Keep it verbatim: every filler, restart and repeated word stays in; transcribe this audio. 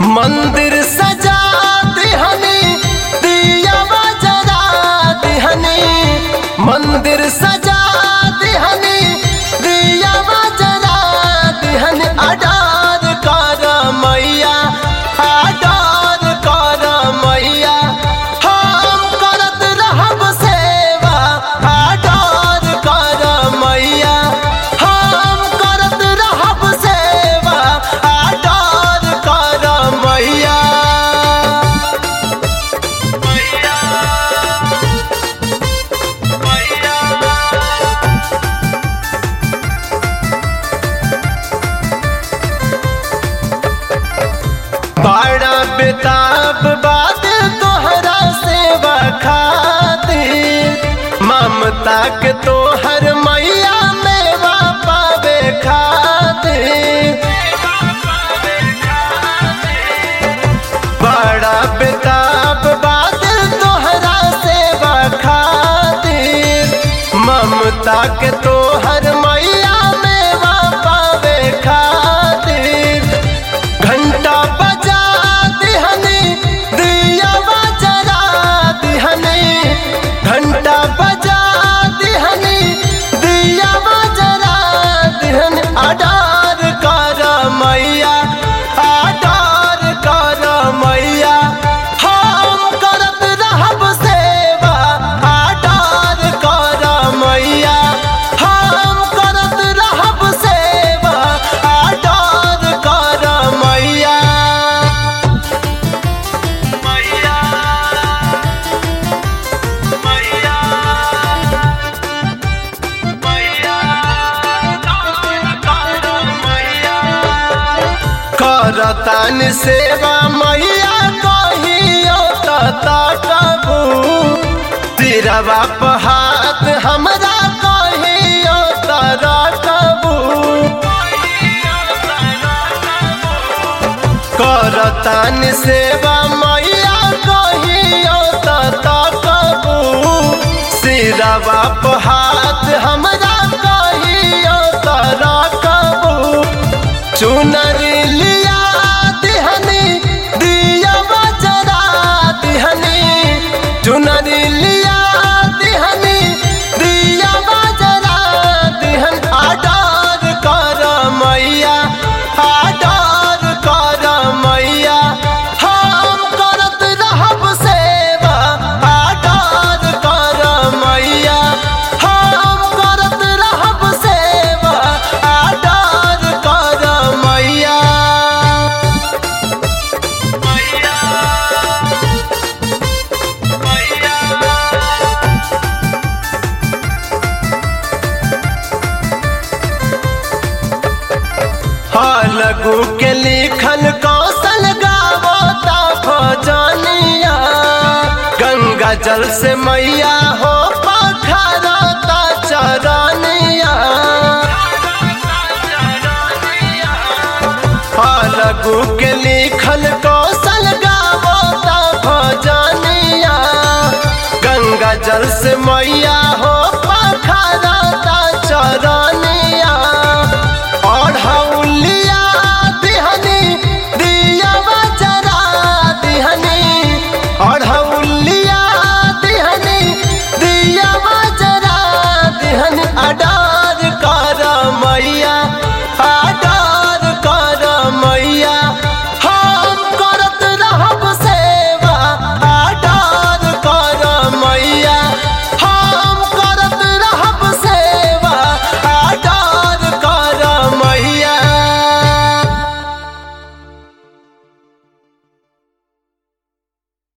मंदिर सजा दिहनी दियावा जरा दिहनी मंदिर सजा दिहनी दियावा जरा दिहनी आडार कर मैया आडार कर मैया हम करत रहब सेवा आडार कर मैया हम करत रहब सेवा आडार कर मैया बड़ा बेताब बात तोहरा सेवा खातिर ममता के तोहर मैया मेवा पावे खातिर बड़ा बेताब बात तोहरा सेवा खातिर ममता के तोहर मैया मेवा पावे खातिर घंटा बजा दिहनी दियावा जरा दिहनी घंटा बजा दिहनी दियावा जरा दिहनी आडार कर मैया आडार कर मैया हम करत रहब सेवा आडार कर मैया हम करत रहब सेवा आडार कर मैया करतन सेवा मैया कहियो तकबू सिरवा पे हाथ हमरा कहियो तरकबू करतन सेवा मैया कहियो तकबू सिरवा पे हाथ हमरा कहियो तरकबू चुनर लिया दिहनी दियावा जरा दिहनी चुनर लिया दिहनी दियावा जरा दिहन आडार कर मैया आडार कर मैया हम करत रहब सेवा आडार कर मैया हम करत रहब सेवा आडार कर मैया लघु के लिखल कौशल गावता भजनिया गंगा जल से मैया हो पखरता चरनिया लघु के लिखल कौशल गावता भजनिया गंगा जल से